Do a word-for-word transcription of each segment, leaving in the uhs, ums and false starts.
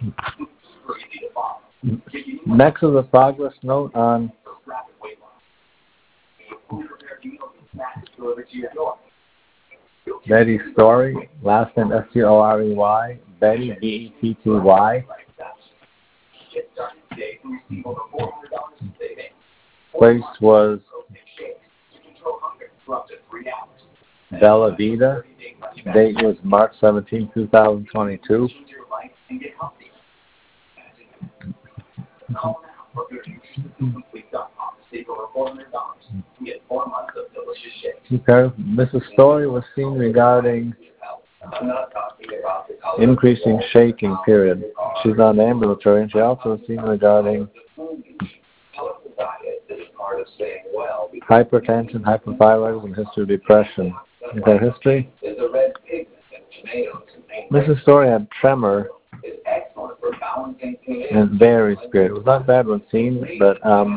Next is a progress note on Betty's story. Last name S T O R E Y. Betty, B E T T Y. Place was Bella Vita. Date was March seventeenth, two thousand twenty-two. Okay. Missus Story was seen regarding increasing shaking period. She's on ambulatory, and she also was seen regarding hypertension, hypothyroidism, history of depression. Is that history? Missus Story had tremor and Barry's period. It was not bad when seen, but um,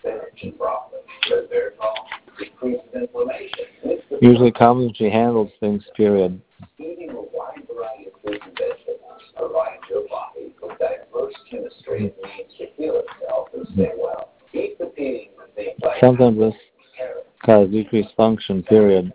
usually comes when she handles things, period. Sometimes this causes decreased function, period.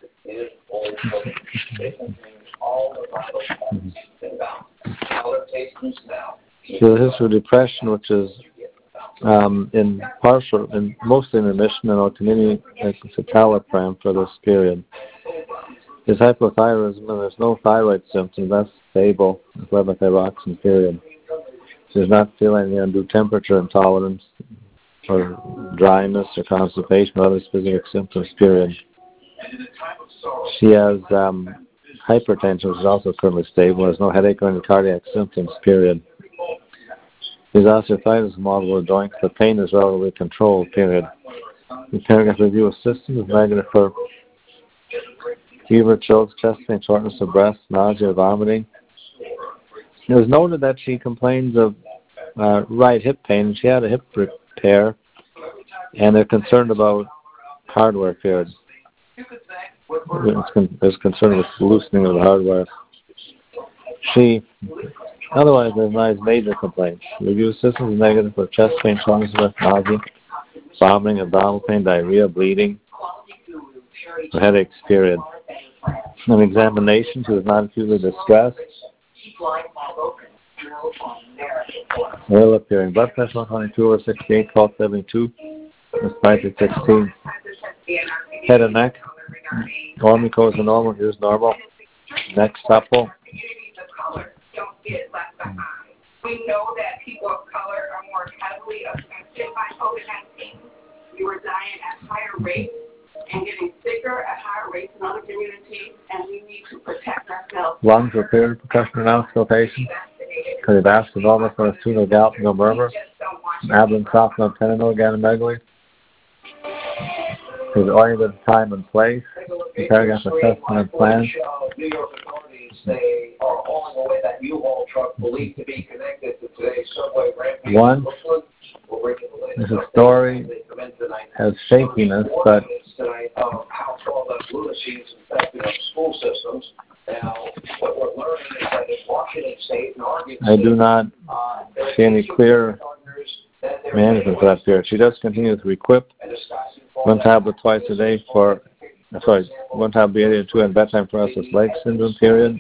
So the history of depression, which is um, in partial, in mostly in remission, and will continue like citalopram for this period. Is hypothyroidism, and there's no thyroid symptoms. That's stable. It's levothyroxine, period. She does not feel any undue temperature intolerance or dryness or constipation or other specific symptoms, period. She has um, hypertension, which is also currently stable. There's no headache or any cardiac symptoms, period. There's osteoarthritis in multiple joints. The pain is relatively controlled, period. The paragraph review of systems is negative for fever, chills, chest pain, shortness of breath, nausea, vomiting. It was noted that she complains of uh, right hip pain. She had a hip repair, and they're concerned about hardware, period. There's concern with loosening of the hardware. She, otherwise, there's not major complaints. Review systems is negative for chest pain, shortness of breath, nausea, vomiting, abdominal pain, diarrhea, bleeding, headaches, period. An examination, she was not acutely distressed. Oil appearing. Blood pressure one twenty-two over sixty-eight, pulse seventy-two, respiratory sixteen. Head and neck. All mucosa normal, here's normal. Neck supple. We know that people of color are more heavily affected by COVID nineteen. You are dying at higher rates and getting sicker at higher rates in other communities, and we need to protect ourselves. Lungs repaired, percussion and auscultation. Cardiovascular normal, first two, no gout, no murmur. Abdomen soft, no tendinoorganomegaly. Is oriented time and place. The paragraph assessment and plan. One, this is story has shakiness, but I do not see any clear management for that period. She does continue to equip one tablet twice a day for, sorry, one tablet eight to two and bedtime for restless leg syndrome, period.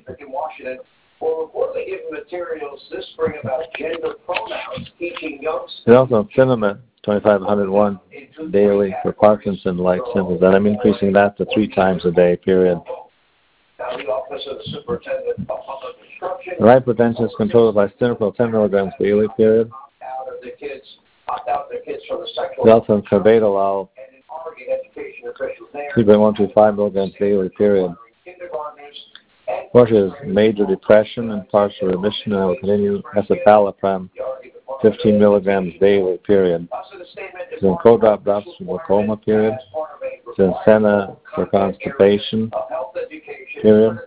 There's also Cinnamon twenty-five hundred one daily for Parkinson-like symptoms, and I'm increasing that to three times a day, period. The hypertension is controlled by Stimulol ten milligrams daily, period. There's also Carvedilol three point one two five milligrams daily, period. Of is major depression and partial remission, and I will continue escitalopram fifteen milligrams daily, period. It's in co-drop drops for glaucoma, period. It's in Senna for constipation, period.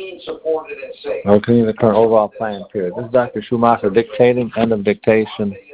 I'll continue the current overall plan, period. This is Doctor Schumacher dictating, end of dictation.